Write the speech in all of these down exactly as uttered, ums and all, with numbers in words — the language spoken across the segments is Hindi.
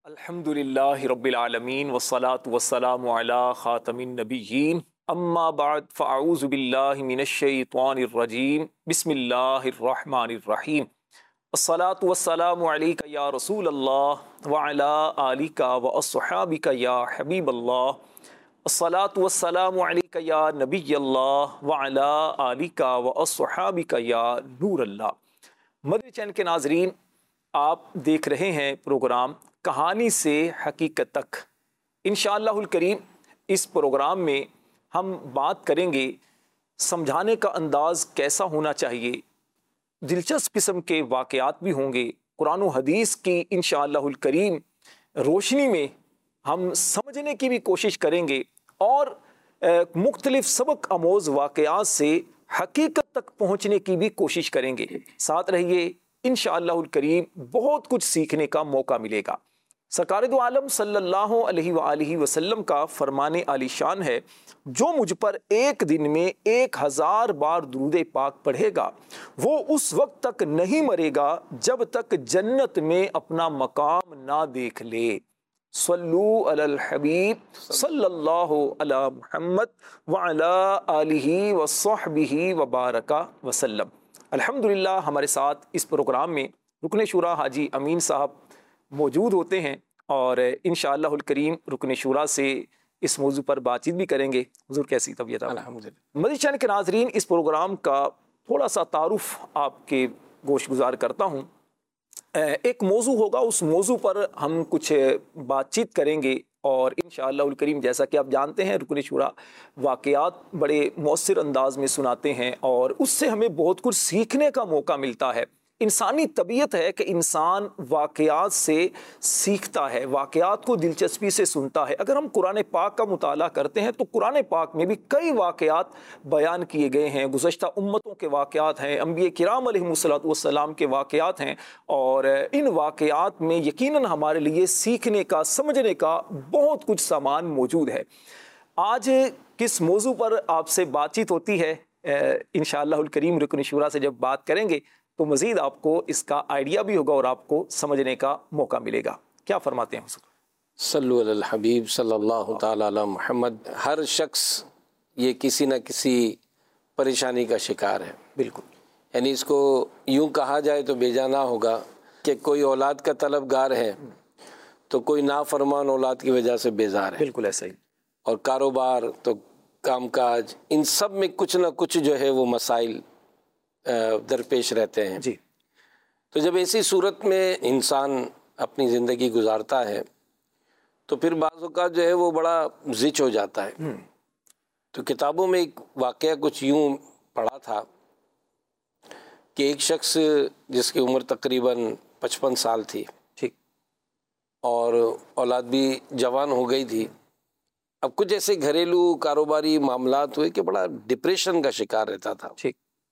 अल्हम्दुलिल्लाहि रब्बिल आलमीन वस्सलातु वस्सलामु अला खातमिन नबिय्यीन अम्मा बाद फ़अऊज़ु बिल्लाहि मिनश शैतानिर रजीम बिस्मिल्लाहिर रहमानिर रहीम अस्सलातु वस्सलामु अलैका या रसूलल्लाह व अला आलिका व अस्हाबिका या हबीबल्लाह अस्सलातु वस्सलामु अलैका या नबियल्लाह व अला आलिका व अस्हाबिका या नूरल्लाह। मदनी चैनल के नाजरीन, आप देख रहे हैं प्रोग्राम कहानी से हकीकत तक। इंशाअल्लाहुल करीम इस प्रोग्राम में हम बात करेंगे समझाने का अंदाज़ कैसा होना चाहिए। दिलचस्प किस्म के वाक़यात भी होंगे। कुरान और हदीस की इंशाअल्लाहुल करीम रोशनी में हम समझने की भी कोशिश करेंगे और मुख्तलिफ सबक आमोज़ वाक़यात से हकीकत तक पहुँचने की भी कोशिश करेंगे। साथ रहिए, इंशाअल्लाहुल करीम बहुत कुछ सीखने का मौका मिलेगा। सरकार दो आलम सल्लल्लाहु अलैहि वालैहि वसल्लम का फरमाने आलीशान है, जो मुझ पर एक दिन में एक हज़ार बार दुरूद पाक पढ़ेगा वो उस वक्त तक नहीं मरेगा जब तक जन्नत में अपना मकाम ना देख ले। सल्लू अलल हबीब सल्लल्लाहु अला मुहम्मद व अला आलिहि व सहबिहि व बारका वसल्लम। अल्हम्दुलिल्लाह, हमारे साथ इस प्रोग्राम में रुकन शुरा हाजी अमीन साहब मौजूद होते हैं और इंशाअल्लाहुल करीम रुकन शुरा से इस मौजू पर बातचीत भी करेंगे। हुजूर कैसी तबीयत है? अल्हम्दुलिल्लाह। मदनी चैनल के नाजरीन, इस प्रोग्राम का थोड़ा सा तारुफ आपके गोश गुजार करता हूँ। एक मौजू होगा, उस मौजू पर हम कुछ बातचीत करेंगे और इंशाअल्लाहुल करीम जैसा कि आप जानते हैं रुकन शुरा वाक़यात बड़े मौसर अंदाज में सुनाते हैं और उससे हमें बहुत कुछ सीखने का मौका मिलता है। इंसानी तबीयत है कि इंसान वाक़यात से सीखता है, वाक़यात को दिलचस्पी से सुनता है। अगर हम कुरान पाक का मुताला करते हैं तो कुरान पाक में भी कई वाक़यात बयान किए गए हैं। गुज़श्ता उम्मतों के वाक़यात हैं, अंबिया किराम अलैहिमुस्सलातु वस्सलाम के वाक़यात हैं और इन वाक़यात में यकीनन हमारे लिए सीखने का, समझने का बहुत कुछ सामान मौजूद है। आज किस मौजू पर आपसे बातचीत होती है, इंशाअल्लाहुल करीम रुकन शुरा से जब बात करेंगे तो मज़ीद आपको इसका आइडिया भी होगा और आपको समझने का मौका मिलेगा। क्या फरमाते हैं हुज़ूर? सल्लु अलल हबीब सल्लल्लाहु ताला अला मुहम्मद। हर शख्स ये किसी न किसी परेशानी का शिकार है। बिल्कुल, यानी इसको यूँ कहा जाए तो बेजाना होगा कि कोई औलाद का तलबगार है तो कोई नाफरमान औलाद की वजह से बेजार है। बिल्कुल ऐसा ही। और कारोबार तो कामकाज, इन सब में कुछ न कुछ जो है वो मसाइल दरपेश रहते हैं जी। तो जब ऐसी सूरत में इंसान अपनी ज़िंदगी गुजारता है तो फिर बाज़ औक़ात जो है वो बड़ा ज़िच हो जाता है। तो किताबों में एक वाक़या कुछ यूँ पढ़ा था कि एक शख्स जिसकी उम्र तकरीबन पचपन साल थी, ठीक, और औलाद भी जवान हो गई थी। अब कुछ ऐसे घरेलू कारोबारी मामलात हुए कि बड़ा डिप्रेशन का शिकार रहता था। ठीक।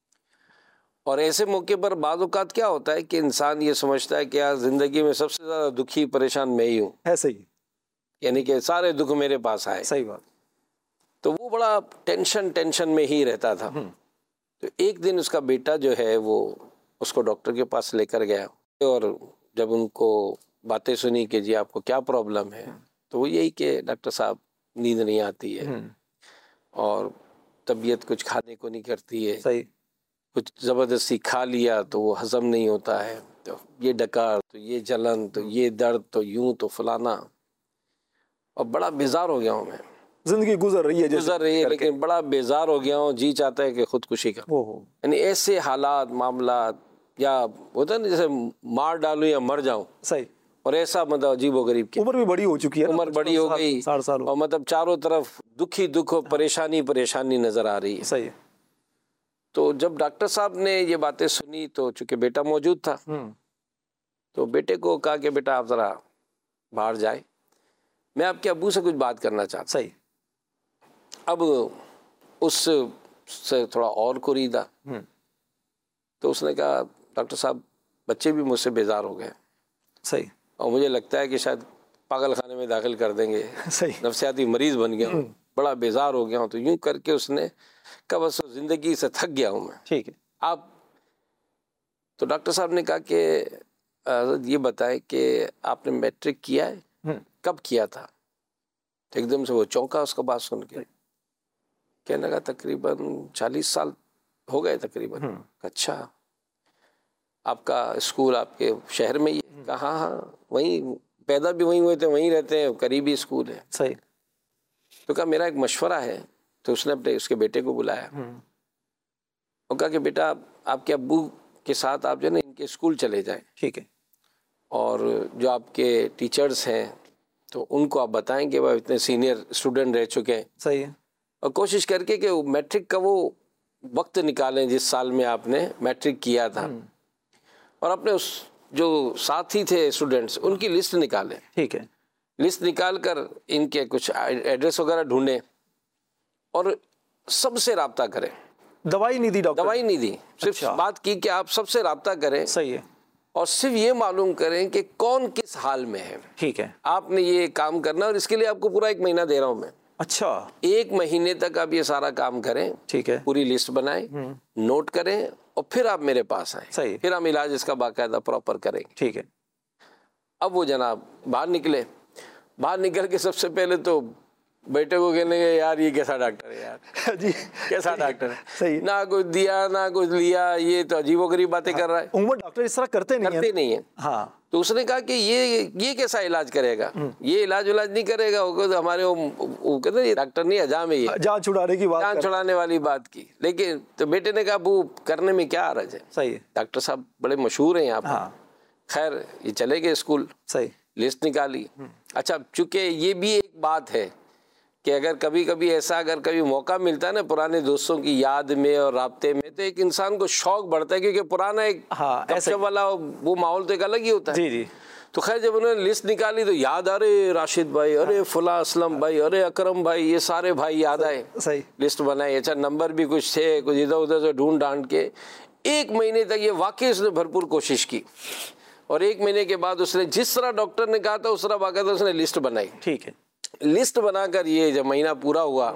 और ऐसे मौके पर बाज़ औक़ात क्या होता है कि इंसान ये समझता है कि यार ज़िंदगी में सबसे ज़्यादा दुखी परेशान मैं ही हूँ। ऐसे ही, यानी कि सारे दुख मेरे पास आए। सही बात। तो वो बड़ा टेंशन टेंशन में ही रहता था। तो एक दिन उसका बेटा जो है वो उसको डॉक्टर के पास लेकर गया और जब उनको बातें सुनी कि जी आपको क्या प्रॉब्लम है, तो वो यही कि डॉक्टर साहब नींद नहीं आती है और तबीयत कुछ खाने को नहीं करती है, सही, कुछ ज़बरदस्ती खा लिया तो वो हज़म नहीं होता है, तो ये डकार, तो ये जलन, तो ये दर्द, तो यूं, तो फलाना। और बड़ा बेजार हो गया हूँ मैं। जिंदगी गुजर रही है गुजर रही है लेकिन बड़ा बेजार हो गया हूँ। जी चाहता है कि खुदकुशी कर। यानी ऐसे हालात मामलात, या होता है ना जैसे मार डालूं या मर जाऊं। सही। और ऐसा मतलब अजीब व गरीब की उम्र भी बड़ी हो चुकी है, उम्र बड़ी हो गई और मतलब चारों तरफ दुखी दुख और परेशानी परेशानी नजर आ रही है। सही है। तो जब डॉक्टर साहब ने ये बातें सुनी तो चूंकि बेटा मौजूद था तो बेटे को कहा कि बेटा आप ज़रा बाहर जाए, मैं आपके अब्बू से कुछ बात करना चाहता। सही। अब उस से थोड़ा और कुरीदा तो उसने कहा डॉक्टर साहब बच्चे भी मुझसे बेजार हो गए। सही। और मुझे लगता है कि शायद पागल खाने में दाखिल कर देंगे। सही। नफसियाती मरीज़ बन गया हूँ, बड़ा बेजार हो गया हूँ। तो यूँ करके उसने कहा बस ज़िंदगी से थक गया हूँ मैं। ठीक है। आप तो डॉक्टर साहब ने कहा कि हज़रत ये बताएं कि आपने मैट्रिक किया है, कब किया था? तो एकदम से वो चौंका उसका बात सुन के, कहने लगा तकरीबन चालीस साल हो गए तकरीबन। अच्छा, आपका स्कूल आपके शहर में ही है? कहा हाँ हाँ, वहीं पैदा भी वहीं हुए थे, वहीं रहते हैं, करीबी स्कूल है। सही। तो कहा मेरा एक मशवरा है। तो उसने अपने उसके बेटे को बुलाया और कहा कि बेटा आपके अब्बू के साथ आप जो है ना इनके स्कूल चले जाएं। ठीक है। और जो आपके टीचर्स हैं तो उनको आप बताएं कि वह इतने सीनियर स्टूडेंट रह चुके हैं। सही है। और कोशिश करके कि मैट्रिक का वो वक्त निकालें जिस साल में आपने मैट्रिक किया था, और अपने उस जो साथी थे स्टूडेंट्स उनकी लिस्ट निकालें। ठीक है। लिस्ट निकाल कर इनके कुछ एड्रेस वगैरह ढूंढें और सबसे राब्ता करें। दवाई नहीं दी डॉक्टर? दवाई नहीं दी, सिर्फ अच्छा। बात की कि आप सबसे राब्ता करें। सही है। और सिर्फ ये मालूम करें कि कौन किस हाल में है। ठीक है। आपने ये काम करना और इसके लिए आपको पूरा एक महीना दे रहा हूं मैं। अच्छा। एक महीने तक आप ये सारा काम करें। ठीक है। पूरी लिस्ट बनाएं, नोट करें और फिर आप मेरे पास आए। सही। फिर हम इलाज इसका बाकायदा प्रॉपर करेंगे। ठीक है। अब वो जनाब बाहर निकले। बाहर निकल के सबसे पहले तो बेटे को कहने लगे यार ये कैसा डॉक्टर है यार जी कैसा डॉक्टर है। सही। ना कुछ दिया ना कुछ लिया, ये तो अजीबोगरीब बातें हाँ, कर रहा है। उम्र डॉक्टर इस तरह करते नहीं करते है। नहीं है। हाँ। तो उसने कहा कि ये ये कैसा इलाज करेगा, ये इलाज इलाज नहीं करेगा। वो तो हमारे वो, वो कहते ये डॉक्टर नहीं हजाम है, ये जान छुड़ाने की बात जान छुड़ाने वाली बात की। लेकिन तो बेटे ने कहा वो करने में क्या हर्ज है। सही है। डॉक्टर साहब बड़े मशहूर हैं यहाँ पर। हाँ। खैर ये चले गए स्कूल। सही। लिस्ट निकाली। अच्छा, चूंकि ये भी एक बात है कि अगर कभी कभी ऐसा अगर कभी मौका मिलता है ना पुराने दोस्तों की याद में और राब्ते में, तो एक इंसान को शौक बढ़ता है, क्योंकि पुराना एक हाँ, गपशप वाला वो माहौल तो एक अलग ही होता है। जी जी। तो खैर जब उन्होंने लिस्ट निकाली तो याद, अरे राशिद भाई, अरे फुला असलम भाई, अरे अकरम भाई, ये सारे भाई याद आए। सही। लिस्ट बनाई। अच्छा, नंबर भी कुछ थे, कुछ इधर उधर से ढूंढ ढांड के एक महीने तक ये वाकई उसने भरपूर कोशिश की। और एक महीने के बाद उसने जिस तरह डॉक्टर ने कहा था उस तरह बाकायदा उसने लिस्ट बनाई। ठीक है। लिस्ट बनाकर ये जब महीना पूरा हुआ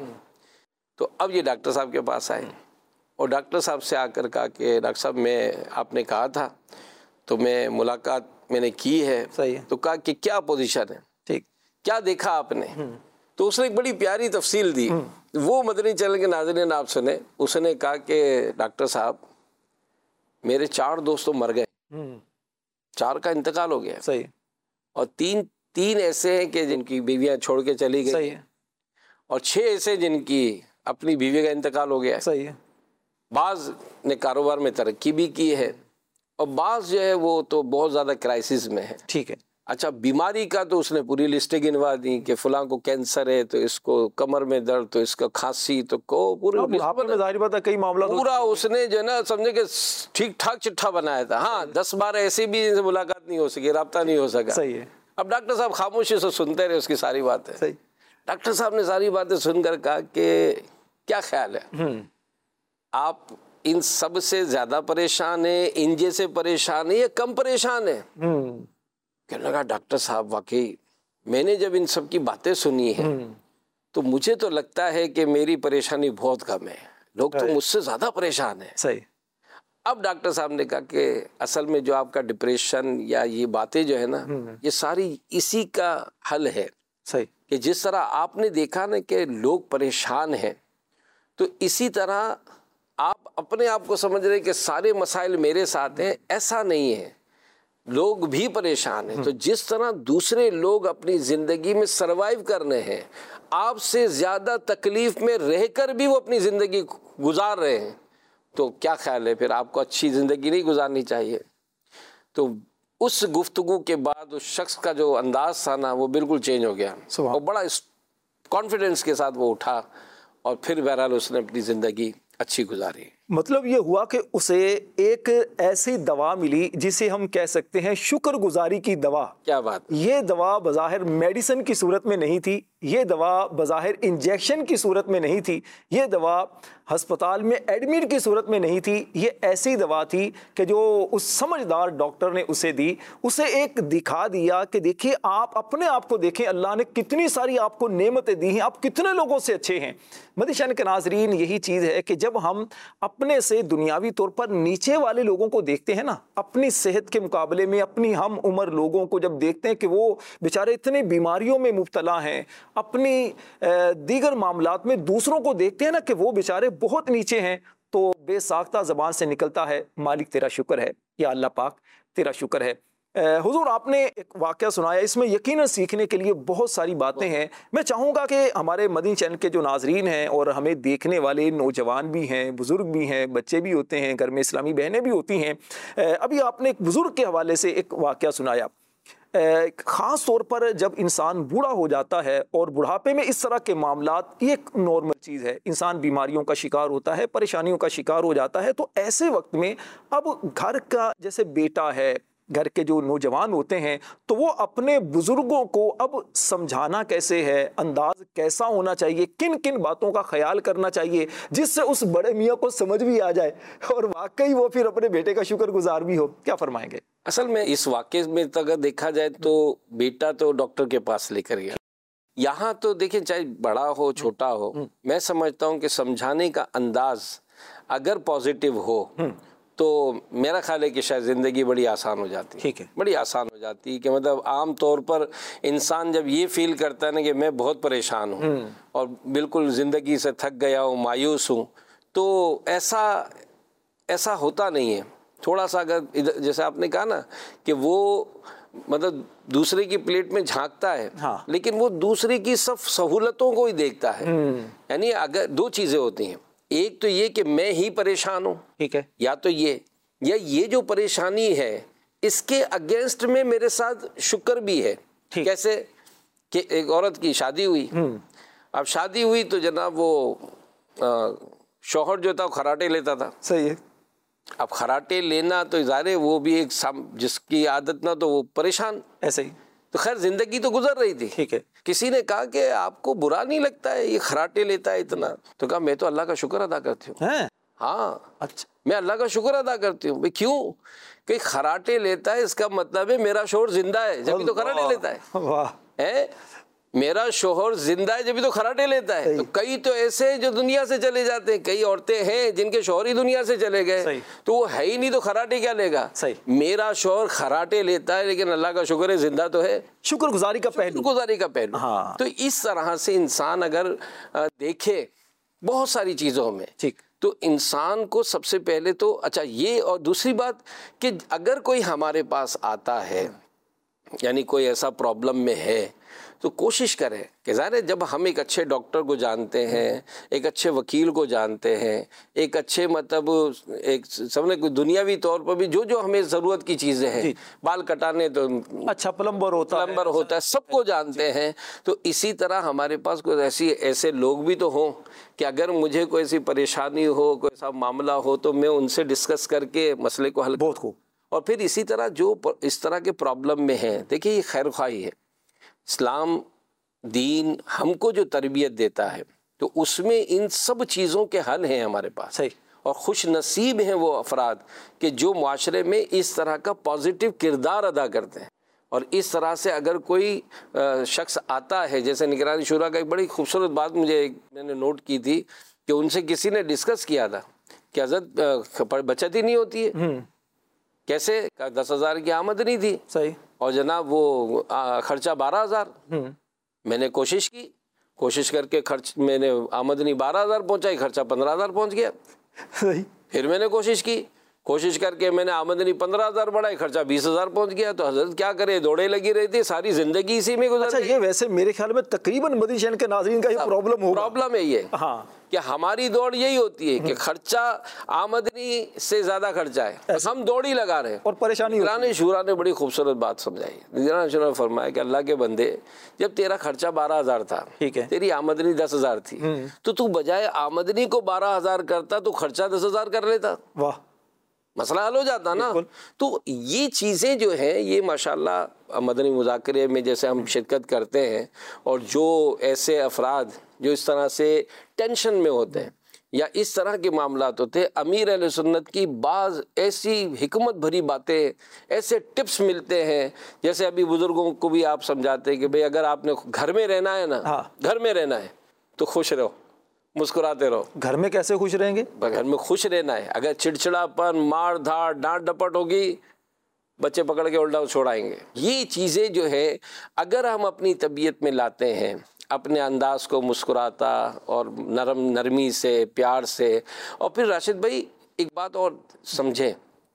तो अब ये डॉक्टर साहब के पास आए और डॉक्टर साहब से आकर कहा कि डॉक्टर साहब मैं आपने कहा था तो मैं मुलाकात मैंने की है। सही है। तो कहा कि क्या पोजीशन है, ठीक, क्या देखा आपने। तो उसने एक बड़ी प्यारी तफसील दी, वो मदनी चैनल के नाज़रीन आप सुने। उसने कहा कि डॉक्टर साहब मेरे चार दोस्त तो मर गए, चार का इंतकाल हो गया। सही। और तीन तीन ऐसे हैं कि जिनकी बीवियां छोड़ के चली गई। सही है। और छह ऐसे जिनकी अपनी बीवी का इंतकाल हो गया है। सही है। बाज ने कारोबार में तरक्की भी की है और बाज जो है वो तो बहुत ज़्यादा क्राइसिस में है। ठीक है। अच्छा, बीमारी का तो उसने पूरी लिस्टें गिनवा दी कि फलां को कैंसर है तो इसको कमर में दर्द, तो इसका खांसी, तो को पूरी बुढ़ापे में जाहिर बात है कई मामला पूरा उसने जो है ना समझे कि ठीक ठाक चिट्ठा बनाया था। हाँ, दस बारह ऐसे भी जिनसे मुलाकात नहीं हो सकी, राब्ता नहीं हो सका। सही है। अब डॉक्टर साहब खामोशी से सुनते रहे उसकी सारी बातें। सही। डॉक्टर साहब ने सारी बातें सुनकर कहा कि क्या ख्याल है, आप इन सब से ज्यादा परेशान है, इन जैसे परेशान है या कम परेशान है। कहने लगा डॉक्टर साहब वाकई मैंने जब इन सब की बातें सुनी है तो मुझे तो लगता है कि मेरी परेशानी बहुत कम है, लोग तो मुझसे ज्यादा परेशान है। सही। अब डॉक्टर साहब ने कहा कि असल में जो आपका डिप्रेशन या ये बातें जो है ना, ये सारी इसी का हल है। सही। कि जिस तरह आपने देखा ना कि लोग परेशान हैं, तो इसी तरह आप अपने आप को समझ रहे कि सारे मसाइल मेरे साथ हैं, ऐसा नहीं है, लोग भी परेशान हैं। तो जिस तरह दूसरे लोग अपनी जिंदगी में सरवाइव कर रहे हैं, आपसे ज्यादा तकलीफ में रहकर भी वो अपनी जिंदगी गुजार रहे हैं, तो क्या ख्याल है फिर आपको अच्छी ज़िंदगी नहीं गुजारनी चाहिए। तो उस गुफ्तगू के बाद उस शख्स का जो अंदाज था ना वो बिल्कुल चेंज हो गया और बड़ा कॉन्फिडेंस के साथ वो उठा और फिर बहरहाल उसने अपनी ज़िंदगी अच्छी गुजारी। मतलब ये हुआ कि उसे एक ऐसी दवा मिली जिसे हम कह सकते हैं शुक्रगुजारी की दवा। क्या बात। ये दवा बज़ाहिर मेडिसिन की सूरत में नहीं थी, ये दवा बज़ाहिर इंजेक्शन की सूरत में नहीं थी, ये दवा हस्पताल में एडमिट की सूरत में नहीं थी। ये ऐसी दवा थी कि जो उस समझदार डॉक्टर ने उसे दी, उसे एक दिखा दिया कि देखिए आप अपने आप को देखें, अल्लाह ने कितनी सारी आपको नेमतें दी हैं, आप कितने लोगों से अच्छे हैं। मदीशान के नाजरीन, यही चीज़ है कि जब हम अपने से दुनियावी तौर पर नीचे वाले लोगों को देखते हैं ना, अपनी सेहत के मुकाबले में अपनी हम उम्र लोगों को जब देखते हैं कि वो बेचारे इतने बीमारियों में मुब्तला हैं, अपनी दीगर मामलात में दूसरों को देखते हैं ना कि वो बेचारे बहुत नीचे हैं, तो बेसाख्ता ज़बान से निकलता है मालिक तेरा शुक्र है, या अल्लाह पाक तेरा शुक्र है। हुजूर, आपने एक वाक़या सुनाया, इसमें यकीनन सीखने के लिए बहुत सारी बातें हैं। मैं चाहूँगा कि हमारे मदनी चैनल के जो नाजरीन हैं और हमें देखने वाले नौजवान भी हैं, बुज़ुर्ग भी हैं, बच्चे भी होते हैं, घर में इस्लामी बहनें भी होती हैं, अभी आपने एक बुज़ुर्ग के हवाले से एक वाक़या सुनाया। ख़ास तौर पर जब इंसान बूढ़ा हो जाता है और बुढ़ापे में इस तरह के मामलात, ये एक नॉर्मल चीज़ है, इंसान बीमारियों का शिकार होता है, परेशानियों का शिकार हो जाता है, तो ऐसे वक्त में अब घर का जैसे बेटा है, घर के जो नौजवान होते हैं, तो वो अपने बुजुर्गों को अब समझाना कैसे है, अंदाज कैसा होना चाहिए, किन किन बातों का ख्याल करना चाहिए जिससे उस बड़े मियाँ को समझ भी आ जाए और वाकई वो फिर अपने बेटे का शुक्रगुजार भी हो, क्या फरमाएंगे? असल में इस वाक़े में तो अगर देखा जाए तो बेटा तो डॉक्टर के पास लेकर गया, यहाँ तो देखिए चाहे बड़ा हो छोटा हो, मैं समझता हूँ कि समझाने का अंदाज अगर पॉजिटिव हो तो मेरा ख्याल है कि शायद ज़िंदगी बड़ी आसान हो जाती है। ठीक है, बड़ी आसान हो जाती है कि मतलब आम तौर पर इंसान जब ये फील करता है ना कि मैं बहुत परेशान हूँ और बिल्कुल ज़िंदगी से थक गया हूँ, मायूस हूँ, तो ऐसा ऐसा होता नहीं है। थोड़ा सा अगर इधर जैसे आपने कहा ना कि वो मतलब दूसरे की प्लेट में झांकता है, हाँ। लेकिन वो दूसरे की सब सहूलतों को ही देखता है। यानी अगर दो चीज़ें होती हैं, एक तो ये कि मैं ही परेशान हूँ, ठीक है, या तो ये या ये जो परेशानी है इसके अगेंस्ट में मेरे साथ शुक्र भी है। कैसे कि एक औरत की शादी हुई, अब शादी हुई तो जनाब वो आ, शौहर जो था वो खराटे लेता था। सही है। अब खराटे लेना तो ज़ाहिर वो भी एक जिसकी आदत ना, तो वो परेशान ऐसे ही। तो खैर जिंदगी तो गुजर रही थी। ठीक है, किसी ने कहा कि आपको बुरा नहीं लगता है ये खराटे लेता है इतना? तो कहा मैं तो अल्लाह का शुक्र अदा करती हूँ। हाँ, अच्छा, मैं अल्लाह का शुक्र अदा करती हूँ। भाई क्यों? कि खराटे लेता है इसका मतलब है मेरा शोहर जिंदा है जब भी तो खराटे लेता है। वाह, है मेरा शोहर जिंदा है जब भी तो खराटे लेता है। तो कई तो ऐसे जो दुनिया से चले जाते हैं, कई औरतें हैं जिनके शोहर ही दुनिया से चले गए, तो वो है ही नहीं, तो खराटे क्या लेगा? सही। मेरा शोहर खराटे लेता है लेकिन अल्लाह का शुक्र है जिंदा तो है। शुक्रगुजारी का पहलू, शुक्रगुजारी का पहलू। हाँ। तो इस तरह से इंसान अगर देखे बहुत सारी चीजों में, ठीक, तो इंसान को सबसे पहले तो अच्छा ये, और दूसरी बात कि अगर कोई हमारे पास आता है यानी कोई ऐसा प्रॉब्लम में है, तो कोशिश करें कि ज़ाहिर जब हम एक अच्छे डॉक्टर को जानते हैं, एक अच्छे वकील को जानते हैं, एक अच्छे मतलब एक समझे कोई दुनियावी तौर पर भी जो जो हमें ज़रूरत की चीज़ें हैं, बाल कटाने तो अच्छा प्लम्बर होता प्लम्बर होता है, सबको जानते हैं। तो इसी तरह हमारे पास कोई ऐसी ऐसे लोग भी तो हों कि अगर मुझे कोई ऐसी परेशानी हो, कोई ऐसा मामला हो, तो मैं उनसे डिस्कस करके मसले को हल। बहुत खूब। और फिर इसी तरह जो इस तरह के प्रॉब्लम में हैं, देखिए ये खैर ख्वाही है। इस्लाम दीन हमको जो तरबियत देता है तो उसमें इन सब चीज़ों के हल हैं हमारे पास। सही। और खुश नसीब हैं वो अफराद कि जो माशरे में इस तरह का पॉजिटिव किरदार अदा करते हैं। और इस तरह से अगर कोई शख्स आता है, जैसे निगरानी शुरा का एक बड़ी खूबसूरत बात मुझे मैंने नोट की थी कि उनसे किसी ने डिस्कस किया था कि हज़रत बचत ही नहीं होती है। कैसे? दस हज़ार की आमदनी थी। सही। और जनाब वो आ, खर्चा बारह हजार। मैंने कोशिश की, कोशिश करके खर्च मैंने आमदनी बारह हजार पहुंचाई, खर्चा पंद्रह हजार पहुंच गया। सही। फिर मैंने कोशिश की, कोशिश करके मैंने आमदनी पंद्रह हजार बढ़ाई, खर्चा बीस हजार पहुंच गया। तो हजरत क्या करे, दौड़े लगी रही थी, सारी जिंदगी इसी में गुजर। अच्छा, ये वैसे मेरे ख्याल में तकरीबन मदनी चैनल के नाज़रीन का ये प्रॉब्लम होगा। प्रॉब्लम है ये, हाँ, कि हमारी दौड़ यही होती है कि खर्चा आमदनी से ज्यादा खर्चा है, हम दौड़ ही लगा रहे हैं और परेशानी। निगरानी शुरा ने बड़ी खूबसूरत बात समझाई। निगरानी शुरा ने फरमाया कि अल्लाह के बंदे, जब तेरा खर्चा बारह हजार था, ठीक है, तेरी आमदनी दस हजार थी, तो तू बजाय आमदनी को बारह हजार करता तो खर्चा दस हजार कर लेता। वाह, मसला हल हो जाता ना। तो ये चीज़ें जो है ये माशाल्लाह मदनी मुज़ाकरे में जैसे हम शिरकत करते हैं, और जो ऐसे अफराद जो इस तरह से टेंशन में होते हैं या इस तरह के मामलात होते हैं, अमीर अहले सुन्नत की बाज़ ऐसी हिकमत भरी बातें, ऐसे टिप्स मिलते हैं। जैसे अभी बुज़ुर्गों को भी आप समझाते हैं कि भाई अगर आपने घर में रहना है ना, हाँ, घर में रहना है तो खुश रहो, मुस्कुराते रहो। घर में कैसे खुश रहेंगे? घर में खुश रहना है। अगर चिड़चिड़ापन, मार धाड़, डांट डपट होगी, बच्चे पकड़ के उल्टा छोड़ाएंगे। ये चीज़ें जो है अगर हम अपनी तबीयत में लाते हैं, अपने अंदाज को मुस्कुराता और नरम नरमी से, प्यार से, और फिर राशिद भाई एक बात और समझें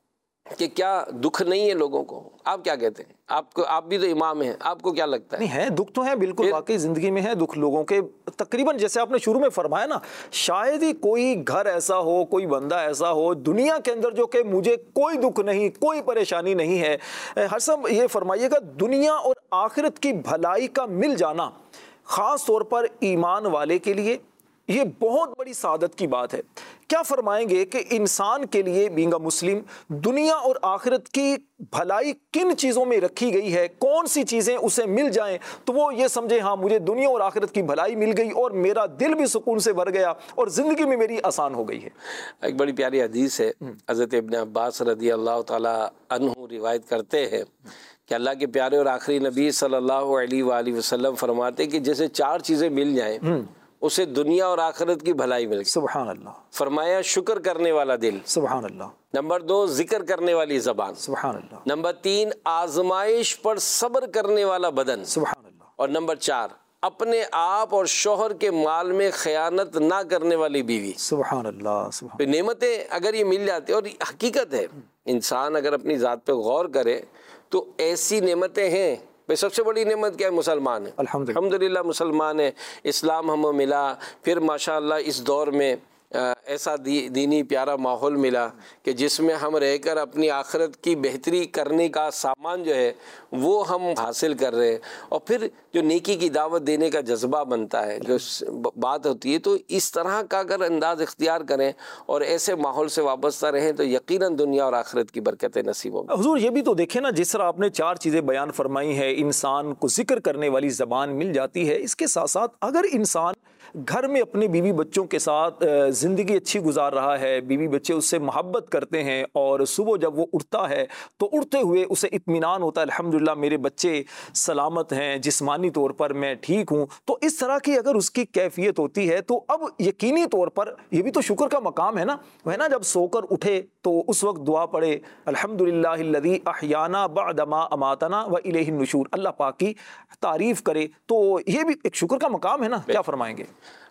कि क्या दुख नहीं है लोगों को? आप क्या कहते हैं? आपको, आप भी तो इमाम हैं, आपको क्या लगता है? नहीं है, दुख तो है बिल्कुल, वाकई जिंदगी में है दुख लोगों के। तकरीबन जैसे आपने शुरू में फरमाया ना, शायद ही कोई घर ऐसा हो, कोई बंदा ऐसा हो दुनिया के अंदर जो कि मुझे कोई दुख नहीं, कोई परेशानी नहीं है। हर सब ये फरमाइएगा, दुनिया और आखिरत की भलाई का मिल जाना ख़ास तौर पर ईमान वाले के लिए ये बहुत बड़ी सादत की बात है। क्या फरमाएंगे कि इंसान के लिए बीइंग अ मुस्लिम दुनिया और आखिरत की भलाई किन चीज़ों में रखी गई है? कौन सी चीज़ें उसे मिल जाएं तो वो ये समझे हाँ मुझे दुनिया और आखिरत की भलाई मिल गई और मेरा दिल भी सुकून से भर गया और ज़िंदगी में मेरी आसान हो गई है। एक बड़ी प्यारी हदीस है, हज़रत इब्न अब्बास रज़ी अल्लाह ताला अन्हु रिवायत करते हैं कि अल्लाह के प्यारे और आखिरी नबी सल्लल्लाहु अलैहि वसल्लम फरमाते कि जैसे चार चीज़ें मिल जाएं उसे दुनिया और आखिरत की भलाई मिल गई। सुभान अल्लाह। फरमाया शुक्र करने वाला दिल, सुभान अल्लाह। नंबर दो जिक्र करने वाली ज़बान, सुभान अल्लाह। नंबर तीन आजमाइश पर सब्र करने वाला बदन, सुभान अल्लाह। और नंबर चार अपने आप और शोहर के माल में खयानत ना करने वाली बीवी। सुभान अल्लाह। सुभान। तो नेमतें अगर ये मिल जाती है, और हकीकत है इंसान अगर अपनी ज़ात पे गौर करे तो ऐसी नेमतें हैं। भाई सबसे बड़ी नेमत क्या है? मुसलमान है, अल्हम्दुलिल्लाह मुसलमान है, इस्लाम हमें मिला। फिर माशाअल्लाह इस दौर में ऐसा दी, दीनी प्यारा माहौल मिला कि जिसमें हम रहकर अपनी आखिरत की बेहतरी करने का सामान जो है वो हम हासिल कर रहे हैं। और फिर जो नेकी की दावत देने का जज्बा बनता है, जो बात होती है, तो इस तरह का अगर अंदाज इख्तियार करें और ऐसे माहौल से वाबस्ता रहें तो यकीनन दुनिया और आखिरत की बरकतें नसीब होंगी। हुजूर ये भी तो देखें ना, जिस तरह आपने चार चीज़ें बयान फरमाई है, इंसान को जिक्र करने वाली ज़बान मिल जाती है, इसके साथ साथ अगर इंसान घर में अपने बीवी बच्चों के साथ ज़िंदगी अच्छी गुजार रहा है, बीवी बच्चे उससे मोहब्बत करते हैं और सुबह जब वो उठता है तो उठते हुए उसे इत्मीनान होता है अल्हम्दुलिल्लाह मेरे बच्चे सलामत हैं, जिस्मानी तौर पर मैं ठीक हूँ, तो इस तरह की अगर उसकी कैफियत होती है तो अब यकीनी तौर पर ये भी तो शुक्र का मकाम है ना, है ना। जब सोकर उठे तो उस वक्त दुआ पढ़े अल्हम्दुलिल्लाहिल्लज़ी अहयाना बअदमा अमातना व इलैहि नुशूर, अल्लाह पाक की तारीफ़ करे, तो ये भी एक शुक्र का मकाम है ना। क्या फरमाएंगे?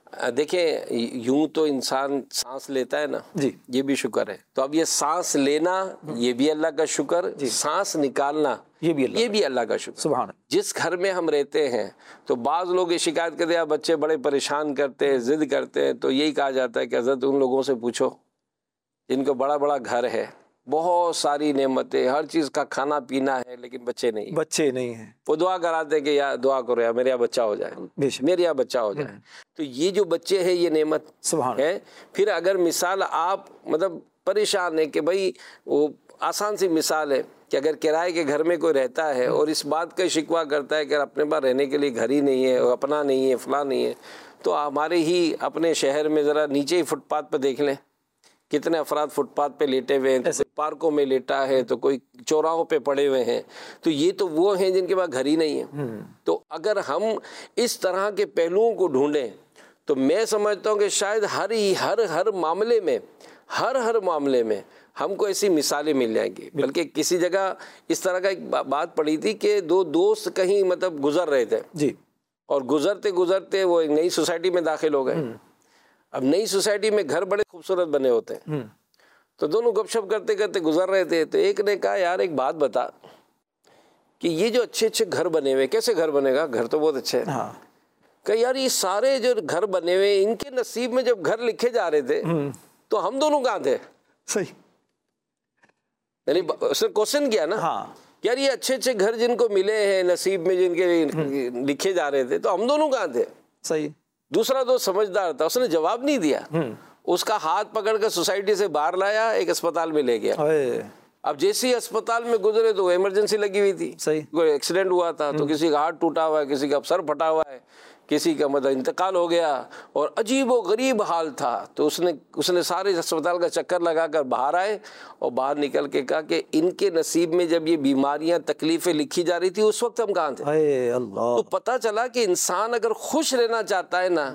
देखिए यूं तो इंसान सांस लेता है ना जी, ये भी शुक्र है। तो अब ये सांस लेना ये भी अल्लाह का शुक्र, सांस निकालना ये भी अल्लाह ये भी अल्लाह का शुक्र। सुभान। जिस घर में हम रहते हैं तो बाज़ लोग ये शिकायत करते हैं बच्चे बड़े परेशान करते हैं, जिद करते हैं, तो यही कहा जाता है कि हज़रत उन लोगों से पूछो जिनको बड़ा बड़ा घर है, बहुत सारी नेमतें, हर चीज़ का खाना पीना है, लेकिन बच्चे नहीं बच्चे नहीं हैं। वो दुआ कराते कि यार दुआ करो यार मेरे यहाँ बच्चा हो जाए, मेरे यहाँ बच्चा हो जाए। तो ये जो बच्चे हैं ये नेमत है। फिर अगर मिसाल आप मतलब परेशान है कि भाई वो आसान सी मिसाल है कि अगर किराए के घर में कोई रहता है और इस बात का शिकवा करता है कि अपने पास रहने के लिए घर ही नहीं है, अपना नहीं है, फला नहीं है, तो हमारे ही अपने शहर में ज़रा नीचे ही फुटपाथ पर देख लें कितने अफराद फुटपाथ पे लेटे हुए हैं, तो कोई पार्कों में लेटा है, तो कोई चौराहों पे पड़े हुए हैं। तो ये तो वो हैं जिनके पास घर ही नहीं है। तो अगर हम इस तरह के पहलुओं को ढूंढें तो मैं समझता हूँ कि शायद हर ही हर हर मामले में हर हर मामले में हमको ऐसी मिसालें मिल जाएंगी। बल्कि किसी जगह इस तरह का एक बात पड़ी थी कि दो दोस्त कहीं मतलब गुजर रहे थे जी, और गुजरते गुजरते वो एक नई सोसाइटी में दाखिल हो गए। अब नई सोसाइटी में घर बड़े खूबसूरत बने होते हैं, तो दोनों गपशप करते करते गुजर रहे थे। तो एक ने कहा यार एक बात बता कि ये जो अच्छे अच्छे घर बने हुए, कैसे घर बनेगा, घर तो बहुत अच्छे हैं। हाँ। कहा यार ये सारे जो घर बने हुए इनके नसीब में जब घर लिखे जा रहे थे तो हम दोनों कहाँ थे? सही, यानी उसने क्वेश्चन किया ना। हाँ। यार ये अच्छे अच्छे घर जिनको मिले हैं नसीब में, जिनके लिखे जा रहे थे, तो हम दोनों कहाँ थे? सही। दूसरा दोस्त समझदार था, उसने जवाब नहीं दिया, उसका हाथ पकड़कर सोसाइटी से बाहर लाया, एक अस्पताल में ले गया। अब जैसे ही अस्पताल में गुजरे तो इमरजेंसी लगी हुई थी, सही, कोई एक्सीडेंट हुआ था, तो किसी का हाथ टूटा हुआ है, किसी का सर फटा हुआ है, किसी का मतलब इंतकाल हो गया, और अजीब व गरीब हाल था। तो उसने उसने सारे अस्पताल का चक्कर लगाकर बाहर आए और बाहर निकल के कहा कि इनके नसीब में जब ये बीमारियां तकलीफें लिखी जा रही थी उस वक्त हम कहाँ थे? अल्लाह। तो पता चला कि इंसान अगर खुश रहना चाहता है ना,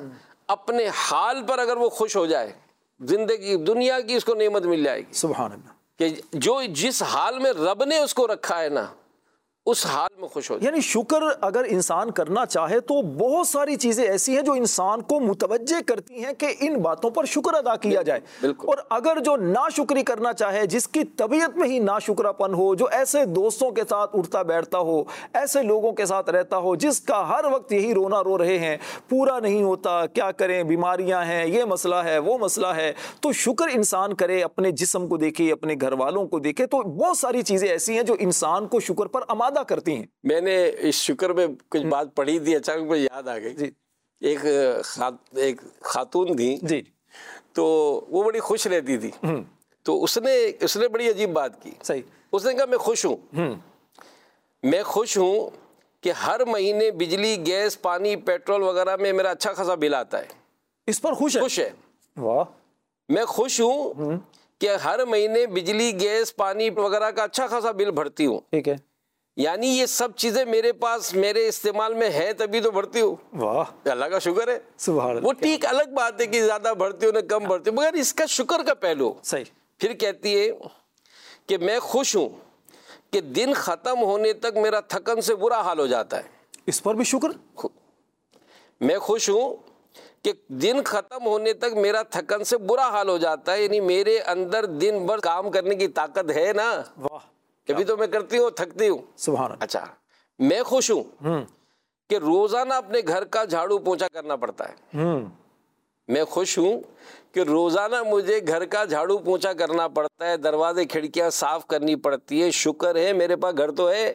अपने हाल पर अगर वो खुश हो जाए, जिंदगी दुनिया की उसको नेमत मिल जाएगी। सुभान अल्लाह। कि जो जिस हाल में रब ने उसको रखा है ना, उस हाल में खुश हो जाए। यानी शुक्र अगर इंसान करना चाहे तो बहुत सारी चीजें ऐसी हैं जो इंसान को मुतवज्जे करती हैं कि इन बातों पर शुक्र अदा किया जाए। और अगर जो नाशुक्री करना चाहे, जिसकी तबीयत में ही नाशुक्रापन हो, जो ऐसे दोस्तों के साथ उठता बैठता हो, ऐसे लोगों के साथ रहता हो जिसका हर वक्त यही रोना रो रहे हैं, पूरा नहीं होता, क्या करें, बीमारियां हैं, ये मसला है, वो मसला है, तो शुक्र इंसान करे, अपने जिस्म को देखे, अपने घर वालों को देखे, तो बहुत सारी चीजें ऐसी हैं जो इंसान को शुक्र पर आमादा करती हैं। मैंने इस शुक्र में कुछ बात पढ़ी थी, अचानक मुझे याद आ गई। जी। एक खा, एक खातून थी जी, तो वो बड़ी खुश रहती थी। तो उसने उसने बड़ी अजीब बात की। सही। उसने कहा मैं खुश हूँ, मैं खुश हूँ कि हर महीने बिजली, गैस, पानी, पेट्रोल वगैरह में मेरा अच्छा खासा बिल आता है। इस पर खुश है? खुश है। वाह। मैं खुश हूँ कि हर महीने बिजली, गैस, पानी वगैरह का अच्छा खासा बिल भरती हूँ। ठीक है। यानी ये सब चीजें मेरे पास मेरे इस्तेमाल में है, तभी तो भरती हूँ। वाह, अल्लाह का शुक्र है। सुभान अल्लाह। वो ठीक अलग बात है कि ज्यादा भरती हूँ ना कम भरती हूँ, मगर इसका शुक्र का पहलू। सही। फिर कहती है कि मैं खुश हूँ कि दिन खत्म होने तक मेरा थकन से बुरा हाल हो जाता है। इस पर भी शुक्र। मैं खुश हूँ कि दिन खत्म होने तक मेरा थकन से बुरा हाल हो जाता है, यानी मेरे अंदर दिन भर काम करने की ताकत है ना। वाह। अभी तो मैं करती हूँ, थकती हूँ। सुभान अल्लाह। अच्छा, मैं खुश हूँ कि रोजाना अपने घर का झाड़ू पोंछा करना पड़ता है। मैं खुश हूँ कि रोजाना मुझे घर का झाड़ू पोंछा करना पड़ता है, दरवाजे खिड़कियां साफ करनी पड़ती है। शुक्र है मेरे पास घर तो है,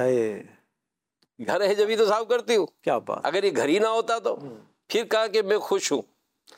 घर है जब तो साफ करती हूँ। क्या बात। अगर ये घर ही ना होता तो। फिर कहा कि मैं खुश हूँ,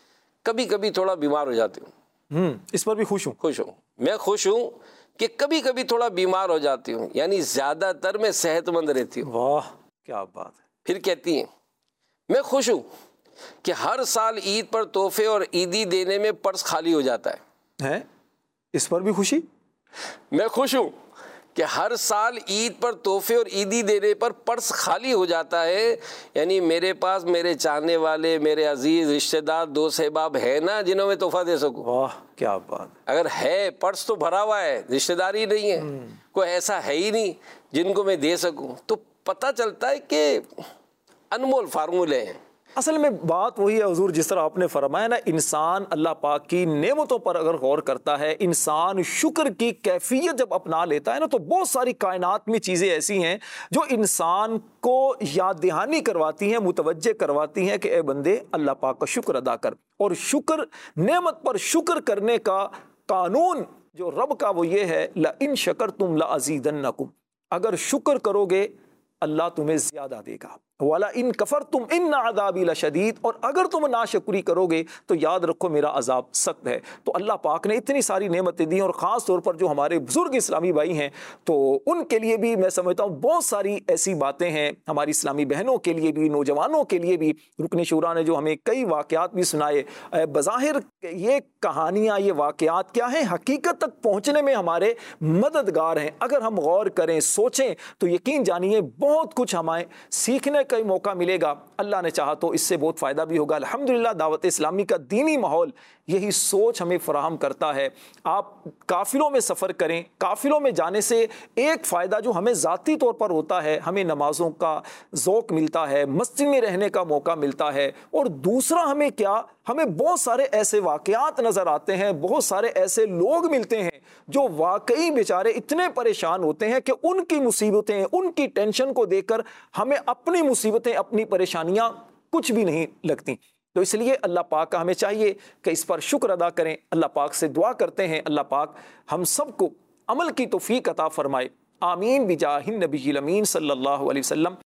कभी कभी थोड़ा बीमार हो जाती हूँ। इस पर भी खुश हूँ। खुश हूँ। मैं खुश हूँ कि कभी कभी थोड़ा बीमार हो जाती हूँ, यानी ज्यादातर मैं सेहतमंद रहती हूँ। वाह, क्या बात है। फिर कहती हैं मैं खुश हूँ कि हर साल ईद पर तोहफे और ईदी देने में पर्स खाली हो जाता है। हैं? इस पर भी खुशी। मैं खुश हूँ कि हर साल ईद पर तोहफे और ईदी देने पर पर्स खाली हो जाता है, यानी मेरे पास मेरे चाहने वाले, मेरे अजीज रिश्तेदार, दोस्त अहबाब है ना जिन्हों में तोहफा दे सकूं। वाह, क्या बात। अगर है, पर्स तो भरा हुआ है, रिश्तेदारी नहीं है, कोई ऐसा है ही नहीं जिनको मैं दे सकूं, तो पता चलता है कि अनमोल फार्मूले हैं। असल में बात वही है हुजूर, जिस तरह आपने फरमाया ना, इंसान अल्लाह पाक की नेमतों पर अगर गौर करता है, इंसान शुक्र की कैफियत जब अपना लेता है ना, तो बहुत सारी कायनात में चीज़ें ऐसी हैं जो इंसान को याद दहानी करवाती हैं, मुतवज्जे करवाती हैं कि ए बंदे अल्लाह पाक का शुक्र अदा कर। और शुक्र, नेमत पर शुक्र करने का कानून जो रब का वो ये है, ला इन शकरतुम ला अज़ीदन्नकुम, अगर शुक्र करोगे अल्लाह तुम्हें ज्यादा देगा, वाला इन कफर तुम इन अज़ाबी लशदीद, और अगर तुम नाशुक्री करोगे तो याद रखो मेरा अजाब सख्त है। तो अल्लाह पाक ने इतनी सारी नेमतें दी, और ख़ास तौर पर जो हमारे बुजुर्ग इस्लामी भाई हैं तो उनके लिए भी मैं समझता हूँ बहुत सारी ऐसी बातें हैं, हमारी इस्लामी बहनों के लिए भी, नौजवानों के लिए भी। रुकन शूरा ने जो हमें कई वाक़यात भी सुनाए, बज़ाहिर ये कहानियाँ, ये वाक़यात क्या हैं, हकीकत तक पहुँचने में हमारे मददगार हैं। अगर हम गौर करें, सोचें, तो यकीन जानिए बहुत कुछ हमें सीखने का मौका मिलेगा। अल्लाह ने चाहा तो इससे बहुत फ़ायदा भी होगा। अल्हम्दुलिल्लाह दावत इस्लामी का दीनी माहौल यही सोच हमें फराहम करता है। आप काफ़िलों में सफ़र करें, काफ़िलों में जाने से एक फ़ायदा जो हमें ज़ाती तौर पर होता है, हमें नमाज़ों का ज़ौक़ मिलता है, मस्जिद में रहने का मौका मिलता है, और दूसरा हमें क्या, हमें बहुत सारे ऐसे वाक़यात नज़र आते हैं, बहुत सारे ऐसे लोग मिलते हैं जो वाकई बेचारे इतने परेशान होते हैं कि उनकी मुसीबतें, उनकी टेंशन को देखकर हमें अपनी मुसीबतें, अपनी परेशानियां कुछ भी नहीं लगती। तो इसलिए अल्लाह पाक का हमें चाहिए कि इस पर शुक्र अदा करें। अल्लाह पाक से दुआ करते हैं अल्लाह पाक हम सबको अमल की तौफीक अता फरमाए। आमीन बिजाहिन नबील अमीन सल्लल्लाहु अलैहि वसल्लम।